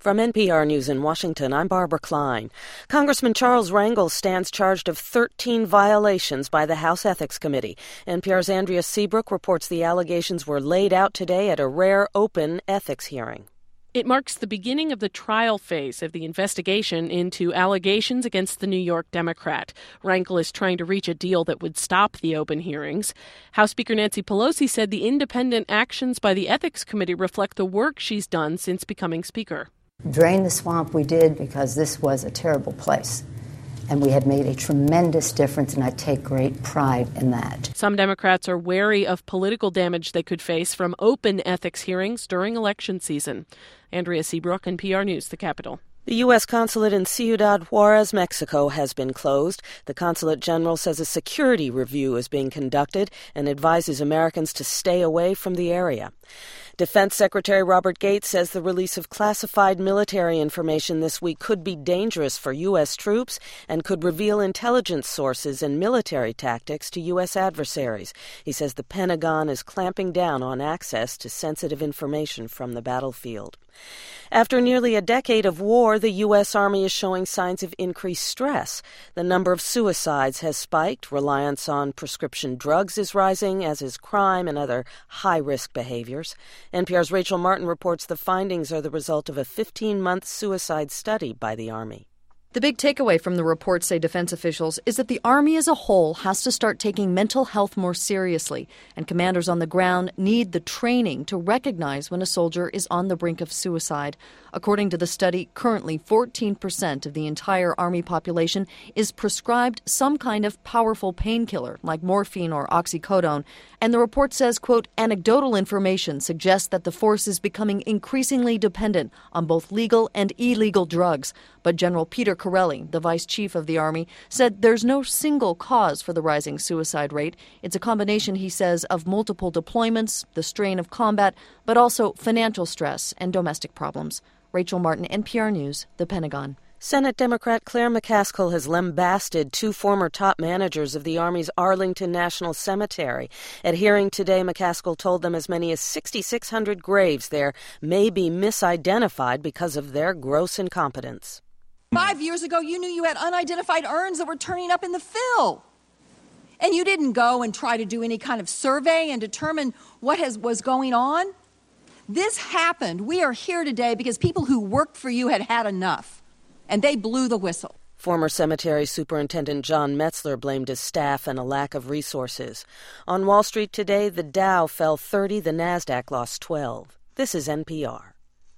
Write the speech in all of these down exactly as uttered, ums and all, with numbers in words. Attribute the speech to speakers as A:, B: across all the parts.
A: From N P R News in Washington, I'm Barbara Klein. Congressman Charles Rangel stands charged of thirteen violations by the House Ethics Committee. N P R's Andrea Seabrook reports the allegations were laid out today at a rare open ethics hearing.
B: It marks the beginning of the trial phase of the investigation into allegations against the New York Democrat. Rangel is trying to reach a deal that would stop the open hearings. House Speaker Nancy Pelosi said the independent actions by the Ethics Committee reflect the work she's done since becoming Speaker.
C: Drain the swamp we did because this was a terrible place. And we have made a tremendous difference, and I take great pride in that.
B: Some Democrats are wary of political damage they could face from open ethics hearings during election season. Andrea Seabrook, N P R News, the Capitol.
A: The U S consulate in Ciudad Juarez, Mexico, has been closed. The consulate general says a security review is being conducted and advises Americans to stay away from the area. Defense Secretary Robert Gates says the release of classified military information this week could be dangerous for U S troops and could reveal intelligence sources and military tactics to U S adversaries. He says the Pentagon is clamping down on access to sensitive information from the battlefield. After nearly a decade of war, the U S. Army is showing signs of increased stress. The number of suicides has spiked. Reliance on prescription drugs is rising, as is crime and other high-risk behaviors. N P R's Rachel Martin reports the findings are the result of a fifteen-month suicide study by the Army.
D: The big takeaway from the report, say defense officials, is that the Army as a whole has to start taking mental health more seriously, and commanders on the ground need the training to recognize when a soldier is on the brink of suicide. According to the study, currently fourteen percent of the entire Army population is prescribed some kind of powerful painkiller, like morphine or oxycodone. And the report says, quote, anecdotal information suggests that the force is becoming increasingly dependent on both legal and illegal drugs. But General Peter Corelli, the vice chief of the Army, said there's no single cause for the rising suicide rate. It's a combination, he says, of multiple deployments, the strain of combat, but also financial stress and domestic problems. Rachel Martin, N P R News, the Pentagon.
A: Senate Democrat Claire McCaskill has lambasted two former top managers of the Army's Arlington National Cemetery. At hearing today, McCaskill told them as many as six thousand six hundred graves there may be misidentified because of their gross incompetence.
E: Five years ago, you knew you had unidentified urns that were turning up in the fill. And you didn't go and try to do any kind of survey and determine what has, was going on. This happened. We are here today because people who worked for you had had enough, and they blew the whistle.
A: Former cemetery superintendent John Metzler blamed his staff and a lack of resources. On Wall Street today, the Dow fell thirty, the Nasdaq lost twelve. This is N P R.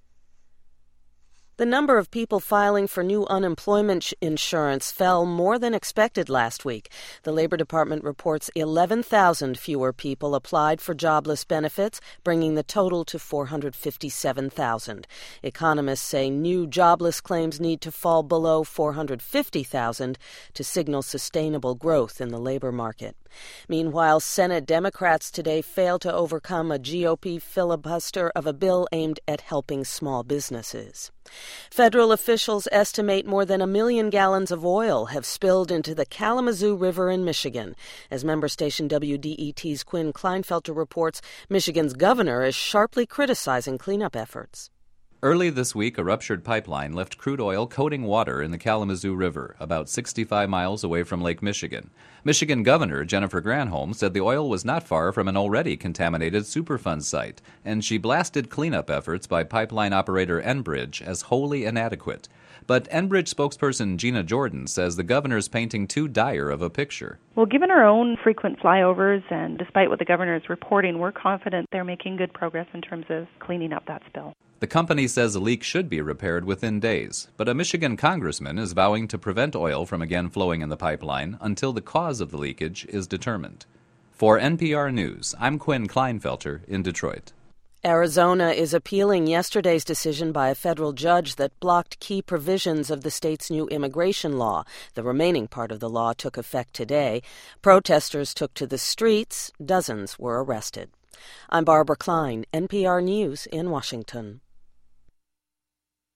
A: The number of people filing for new unemployment insurance fell more than expected last week. The Labor Department reports eleven thousand fewer people applied for jobless benefits, bringing the total to four hundred fifty-seven thousand. Economists say new jobless claims need to fall below four hundred fifty thousand to signal sustainable growth in the labor market. Meanwhile, Senate Democrats today failed to overcome a G O P filibuster of a bill aimed at helping small businesses. Federal officials estimate more than a million gallons of oil have spilled into the Kalamazoo River in Michigan. As member station W D E T's Quinn Kleinfelter reports, Michigan's governor is sharply criticizing cleanup efforts.
F: Early this week, a ruptured pipeline left crude oil coating water in the Kalamazoo River, about sixty-five miles away from Lake Michigan. Michigan Governor Jennifer Granholm said the oil was not far from an already contaminated Superfund site, and she blasted cleanup efforts by pipeline operator Enbridge as wholly inadequate. But Enbridge spokesperson Gina Jordan says the governor's painting too dire of a picture.
G: Well, given our own frequent flyovers and despite what the governor is reporting, we're confident they're making good progress in terms of cleaning up that spill.
F: The company says a leak should be repaired within days, but a Michigan congressman is vowing to prevent oil from again flowing in the pipeline until the cause of the leakage is determined. For N P R News, I'm Quinn Kleinfelter in Detroit.
A: Arizona is appealing yesterday's decision by a federal judge that blocked key provisions of the state's new immigration law. The remaining part of the law took effect today. Protesters took to the streets. Dozens were arrested. I'm Barbara Klein, N P R News in Washington.